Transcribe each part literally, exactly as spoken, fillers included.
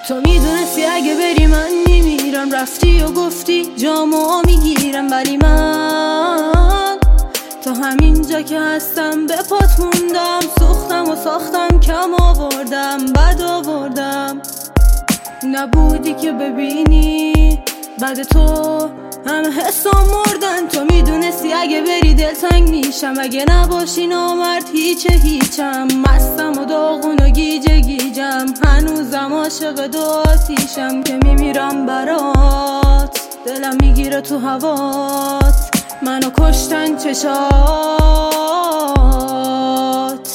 تو میدونستی اگه بری من میمیرم، رفتی و گفتی جامو میگیرم، ولی من تا همینجا که هستم به پات موندم. سوختم و ساختم، کم آوردم، بد آوردم. نبودی که ببینی بعد تو همه حسام مردن. تو میدونستی اگه بری دلتنگ میشم، اگه نباشی نامرد هیچه هیچم. مستم و داغون و گیجه گیجم، هنوزم عاشق دو آتیشم که میمیرم برات. دلم میگیره تو هوات، منو کشتن چشات.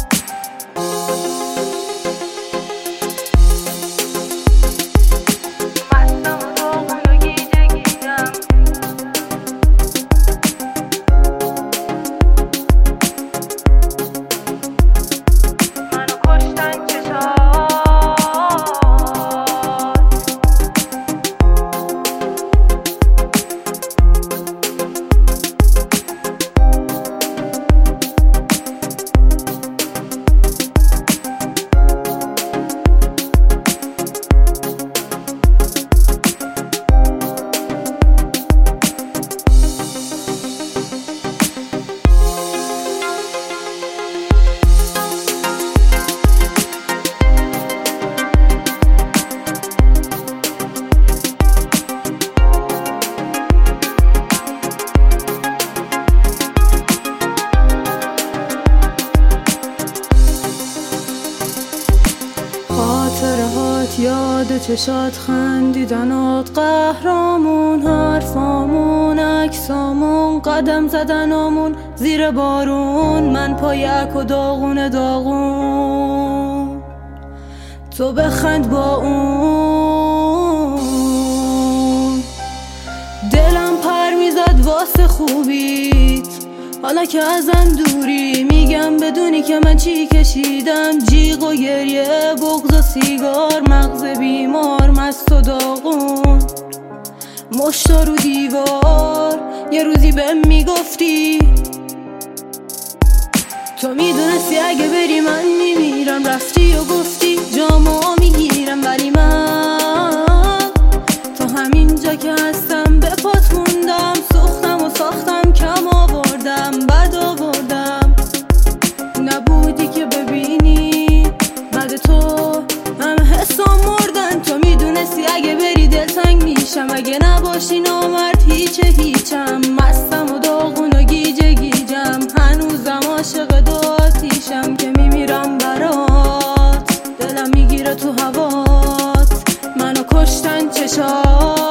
یاد چشات خندیدنات، قهرامون، حرفامون، عکسامون، قدم زدنامون زیر بارون. من پایک و داغون داغون، تو بخند با اون. دلم پر میزد واسه خوبیت، حالا که ازم دوری میگم بدونی که من چی کشیدم. جیغ و گریه، بغض و سیگار، مغز بیمار، مست و داغون، مشتا رو دیوار. یه روزی بهم میگفتی تو میدونستی اگه بری من میمیرم، رفتی و گفتی جامو میگیرم، ولی من تا همینجا که هستم به پات موندم. سوختم و ساختم، کم آوردم، بد آوردم. نبودی که ببینی بعد تو همه حسام مردن. تو میدونستی اگه بری دلتنگ میشم، اگه نباشی نامرد هیچه هیچم. مستم و داغون و گیجه گیجم، هنوزم عاشق دو آتیشم که میمیرم برات. دلم میگیره تو هوات، منو کشتن چشات.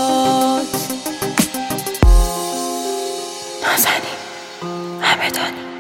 نازنین همدانی.